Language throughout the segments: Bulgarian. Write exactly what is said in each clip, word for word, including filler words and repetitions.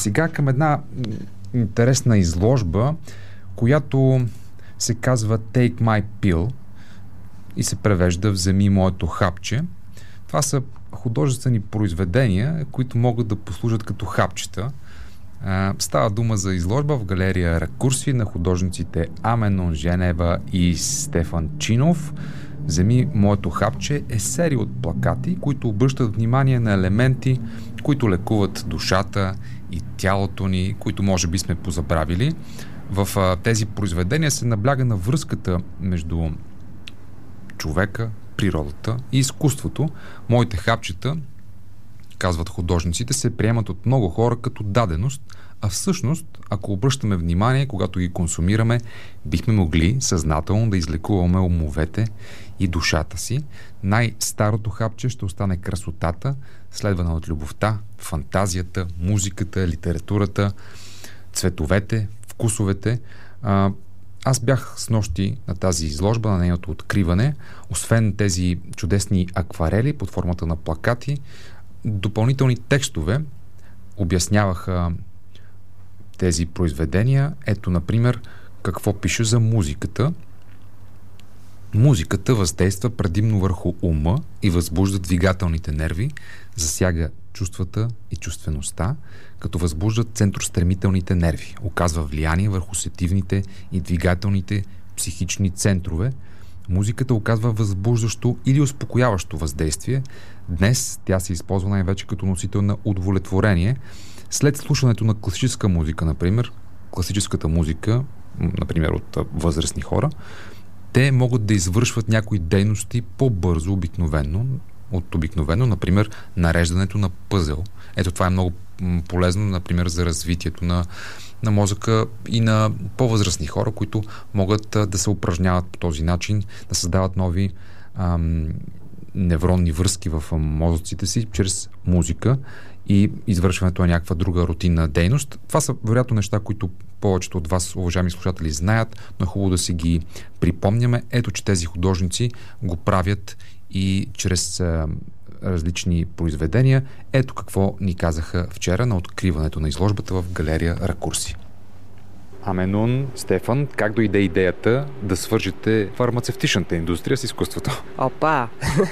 сега към една интересна изложба, която се казва Take My Pill и се превежда Вземи моето хапче. Това са художествени произведения, които могат да послужат като хапчета. Става дума за изложба в галерия Ракурси на художниците Аменон Женева и Стефан Чинов. Вземи моето хапче е серия от плакати, които обръщат внимание на елементи, които лекуват душата и тялото ни, които може би сме позабравили. В а, тези произведения се набляга на връзката между човека, природата и изкуството. Моите хапчета, казват художниците, се приемат от много хора като даденост, а всъщност, ако обръщаме внимание, когато ги консумираме, бихме могли съзнателно да излекуваме умовете и душата си. Най-старото хапче ще остане красотата, следвана от любовта, фантазията, музиката, литературата, цветовете, вкусовете. А, аз бях с нощи на тази изложба, на нейното откриване. Освен тези чудесни акварели под формата на плакати, допълнителни текстове обясняваха тези произведения. Ето, например, какво пише за музиката. Музиката въздейства предимно върху ума и възбужда двигателните нерви, засяга чувствата и чувствеността, като възбуждат центростремителните нерви, оказва влияние върху сетивните и двигателните психични центрове. Музиката оказва възбуждащо или успокояващо въздействие. Днес тя се използва най-вече като носител на удовлетворение. След слушането на класическа музика, например, класическата музика, например от възрастни хора, те могат да извършват някои дейности по-бързо обикновено, от обикновено, например, нареждането на пъзел. Ето това е много полезно, например, за развитието на, на мозъка и на по-възрастни хора, които могат а, да се упражняват по този начин, да създават нови ам, невронни връзки в мозъците си чрез музика и извършването на някаква друга рутинна дейност. Това са вероятно неща, които повечето от вас, уважаеми слушатели, знаят, но е хубаво да си ги припомняме. Ето, че тези художници го правят и чрез а, различни произведения. Ето какво ни казаха вчера на откриването на изложбата в галерия Ракурси. Аменон, Стефан, как дойде идеята да свържете фармацевтичната индустрия с изкуството? Опа!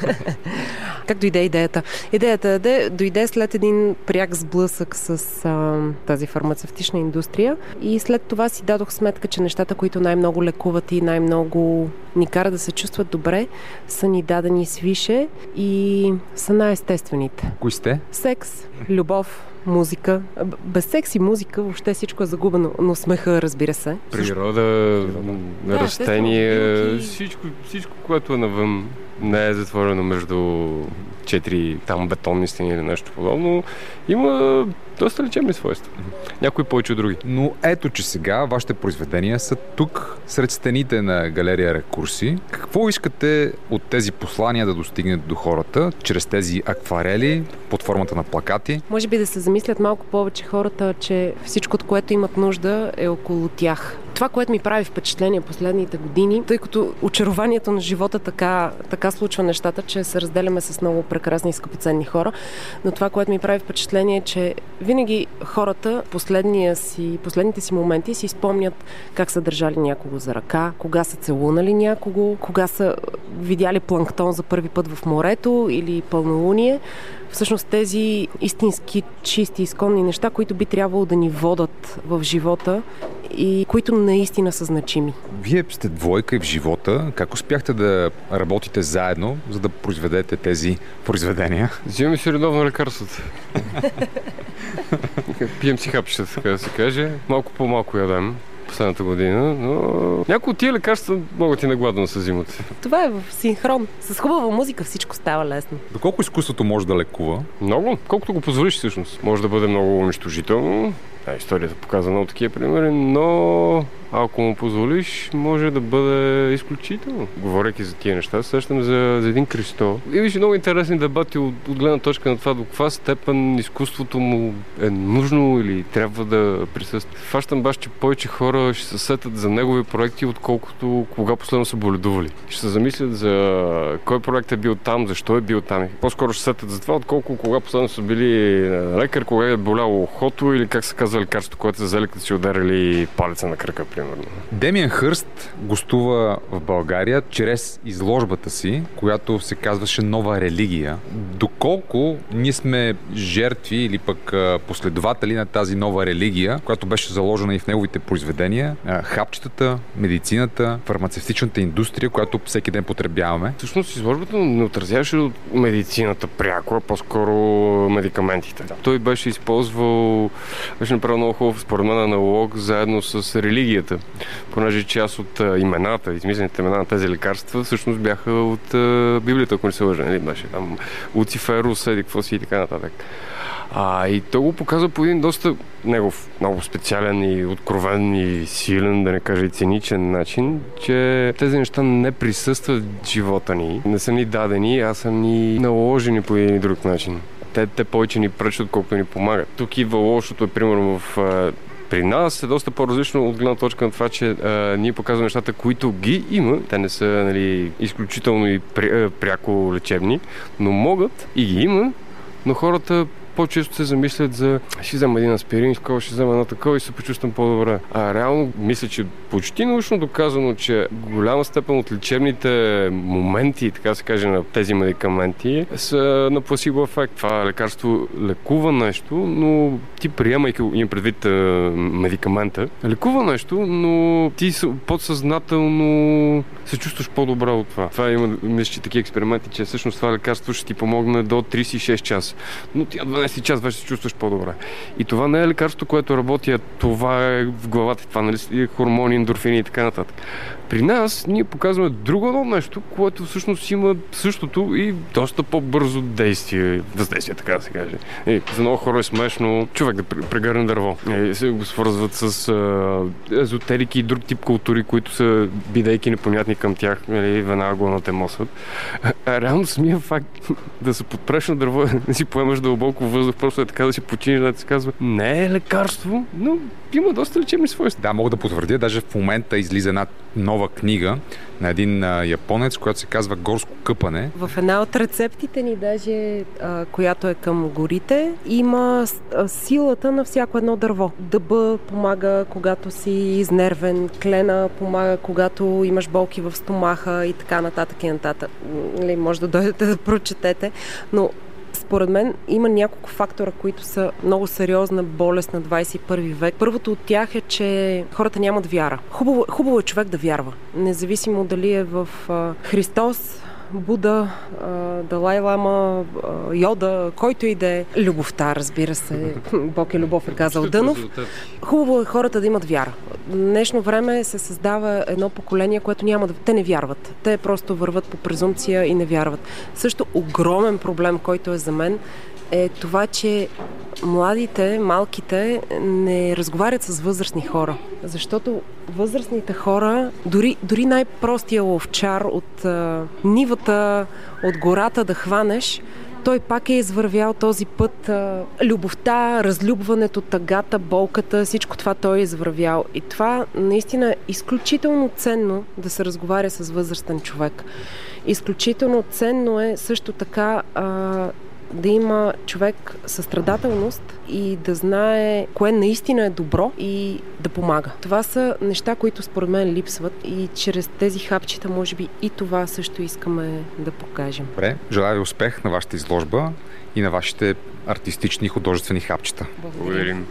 Как дойде идеята? Идеята дойде след един пряк сблъсък с а, тази фармацевтична индустрия и след това си дадох сметка, че нещата, които най-много лекуват и най-много ни карат да се чувстват добре, са ни дадени свише и са най-естествените. Кои сте? Секс, любов, музика. Без секс и музика въобще всичко е загубено, но смеха, разбира се. Природа, да, растения, всичко, всичко, което е навън, не е затворено между четири там бетонни стени или нещо подобно. Има доста лечебни свойства. Някои повече от други. Но ето, че сега вашите произведения са тук, сред стените на галерия Ракурси. Какво искате от тези послания да достигнат до хората, чрез тези акварели, под формата на плакати? Може би да се замислят малко повече хората, че всичко, от което имат нужда, е около тях. Това, което ми прави впечатление последните години, тъй като очарованието на живота така, така случва нещата, че се разделяме с много прекрасни и скъпоценни хора, но това, което ми прави впечатление е, че винаги хората последния си, последните си моменти си спомнят как са държали някого за ръка, кога са целунали някого, кога са видяли планктон за първи път в морето или пълнолуние. Всъщност тези истински чисти, изконни неща, които би трябвало да ни водат в живота и които наистина са значими. Вие сте двойка и в живота. Как успяхте да работите заедно, за да произведете тези произведения? Взимаме си редовно лекарството. Пием си хапчета, така да се каже. Малко по-малко ядем последната година, но някои от тия лекарства могат и нагладно да се взимат. Това е в синхрон. С хубава музика всичко става лесно. Доколко изкуството може да лекува? Много. Колкото го позволиш всъщност. Може да бъде много унищожително, Да, историята показва много такива примери, но ако му позволиш, може да бъде изключително. Говорейки за тия неща, сещам за, за един Кристо. И виж много интересни дебати от, от гледна точка на това до каква степен изкуството му е нужно или трябва да присъства. Фащам баш, че повече хора ще се сетят за негови проекти, отколкото кога последно са боледували. Ще се замислят за кой проект е бил там, защо е бил там. По-скоро ще се сетят за това, отколко кога последно са били лекар, кога е боляло ухото или как се казва лекарството, което са взели, като си ударили палеца на кръка, примерно. Демиан Хърст гостува в България чрез изложбата си, която се казваше Нова религия. Доколко ние сме жертви или пък последователи на тази нова религия, която беше заложена и в неговите произведения, хапчетата, медицината, фармацевтичната индустрия, която всеки ден потребяваме. Всъщност изложбата не отразяваше медицината пряко, а по-скоро медикаментите. Да. Той беше използвал, беше направил много хубав според мен аналог заедно с религията, понеже част от а, имената, измислените имена на тези лекарства всъщност бяха от а, Библията, ако не се лъжа, нали? Беше там Луциферус, еди какво си и така нататък. А, и той го показва по един доста негов, много специален и откровен и силен, да не кажа и циничен начин, че тези неща не присъстват в живота ни, не са ни дадени, а са ни наложени по един и друг начин. Те, те повече ни пречат, отколкото ни помагат. Тук идва лошото, е примерно в а, при нас е доста по-различно от гледна точка на това, че а, ние показваме нещата, които ги има. Те не са, нали, изключително и пря, пряко лечебни, но могат и ги има, но хората по-често се замислят за ще взема един аспирин, ще взема едно такова и се почувствам по-добре. А реално мисля, че почти научно доказано, че голяма степен от лечебните моменти, така се каже, на тези медикаменти са на пласибо ефект. Това лекарство лекува нещо, но ти приемайки им предвид медикамента, лекува нещо, но ти подсъзнателно се чувстваш по-добре от това. Това има, мисля, че такива експерименти, че всъщност това лекарство ще ти помогне до трийсет и шест часа. Но ти дванайсет час вече се чувстваш по-добре. И това не е лекарство, което работи, а това е в главата, това, нали, хормони, ендорфини и така нататък. При нас ние показваме друго нещо, което всъщност има същото и доста по-бързо действие, въздействие, така да се каже. И за много хора е смешно човек да прегърне дърво. И се го свързват с а, езотерики и друг тип култури, които са, бидейки непонятни към тях, нали, веднага го натемосват. А реално самия факт да се подпреш на дърво, да си поемаш дълбоко въздух, просто е така да си починиш, да ти се казва, не е лекарство, но има доста лечебни свойства. Да, мога да потвърдя, даже в момента излиза една нова книга на един а, японец, която се казва Горско къпане. В една от рецептите ни, даже, а, която е към горите, има а, силата на всяко едно дърво. Дъба помага, когато си изнервен, клена помага, когато имаш болки в стомаха и така нататък и нататък. Или може да дойдете да прочетете, но според мен има няколко фактора, които са много сериозна болест на двайсет и първи век. Първото от тях е, че хората нямат вяра. Хубаво, хубаво е човек да вярва. Независимо дали е в а, Христос, Буда, Далай Лама, Йода, който и да е. Любовта, разбира се. Бог е любов, е казал Дънов. Хубаво е хората да имат вяра. В днешно време се създава едно поколение, което няма да... Те не вярват. Те просто върват по презумпция и не вярват. Също огромен проблем, който е за мен, е това, че младите, малките не разговарят с възрастни хора. Защото възрастните хора, дори, дори най-простия ловчар от а, нивата, от гората да хванеш, той пак е извървял този път. А, любовта, разлюбването, тъгата, болката, всичко това той е извървял. И това наистина е изключително ценно да се разговаря с възрастен човек. Изключително ценно е също така а, да има човек състрадателност и да знае кое наистина е добро и да помага. Това са неща, които според мен липсват и чрез тези хапчета може би и това също искаме да покажем. Добре, желая ви успех на вашата изложба и на вашите артистични и художествени хапчета. Благодарим.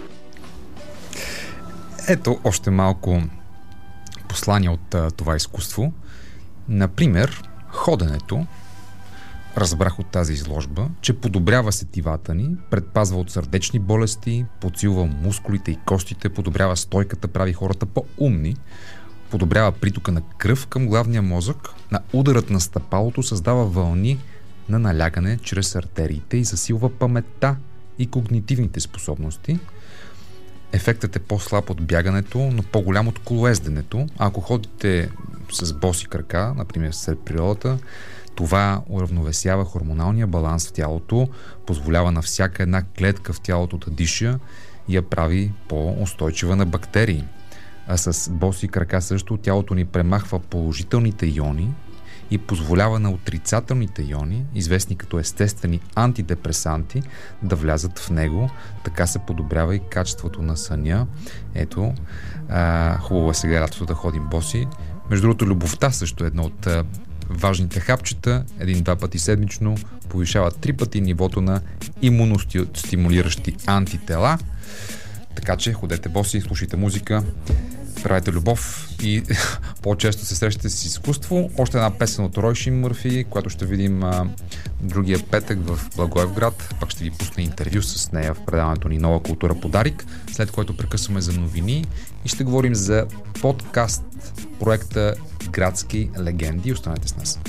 Ето още малко послания от а, това изкуство. Например, ходенето. Разбрах от тази изложба, че подобрява сетивата ни, предпазва от сърдечни болести, подсилва мускулите и костите, подобрява стойката, прави хората по-умни, подобрява притока на кръв към главния мозък, на ударът на стъпалото създава вълни на налягане чрез артериите и засилва паметта и когнитивните способности. ефектът е по-слаб от бягането, но по-голям от колоезденето. Ако ходите с боси крака, например сред природата, това уравновесява хормоналния баланс в тялото, позволява на всяка една клетка в тялото да диша и я прави по-устойчива на бактерии. А с боси крака също тялото ни премахва положителните иони и позволява на отрицателните иони, известни като естествени антидепресанти, да влязат в него. Така се подобрява и качеството на съня. Ето, а, хубаво е сега лятото да ходим боси. Между другото, любовта също е едно от а, важните хапчета. Един-два пъти седмично повишава три пъти нивото на имуностимулиращи антитела. Така че ходете боси, слушайте музика, правете любов и по-често се срещате с изкуство. Още една песен от Ройши Мърфи, която ще видим а, другия петък в Благоевград. Пак ще ви пусна интервю с нея в предаването ни Нова култура подарик, след което прекъсваме за новини и ще говорим за подкаст проекта Градски легенди. Останете с нас.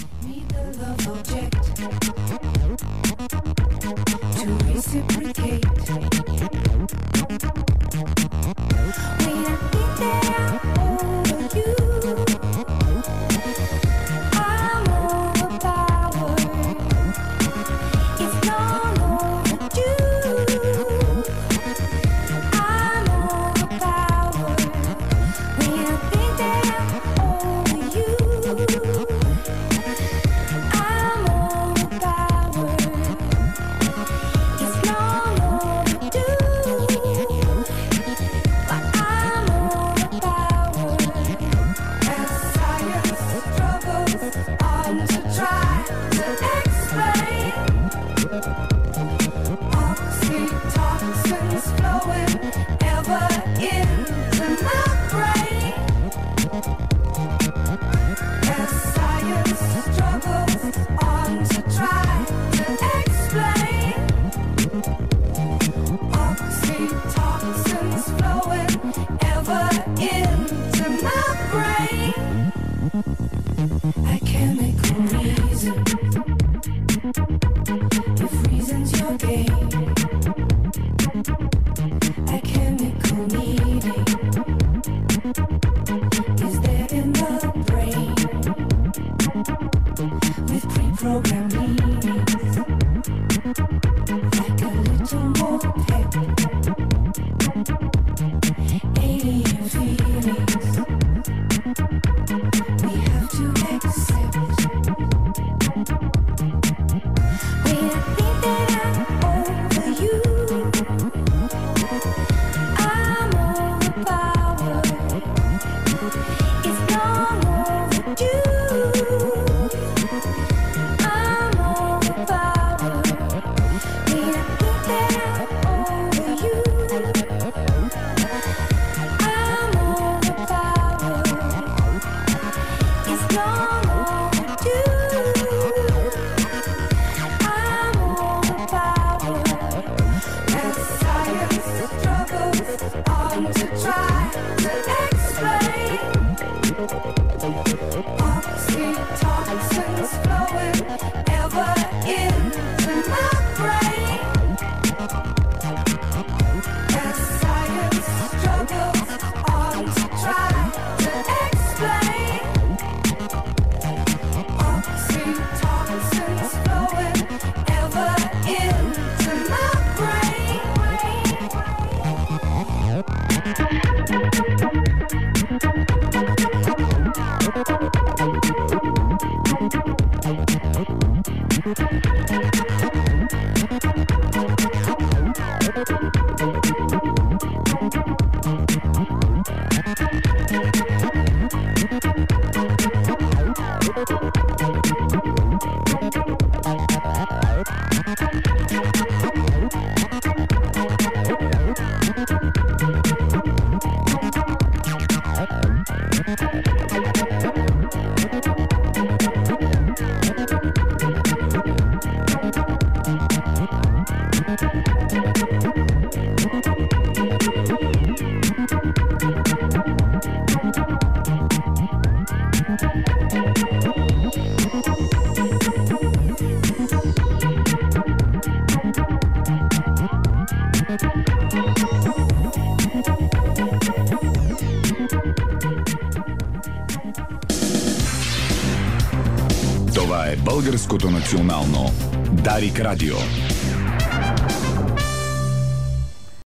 Това е Българското национално Дарик Радио.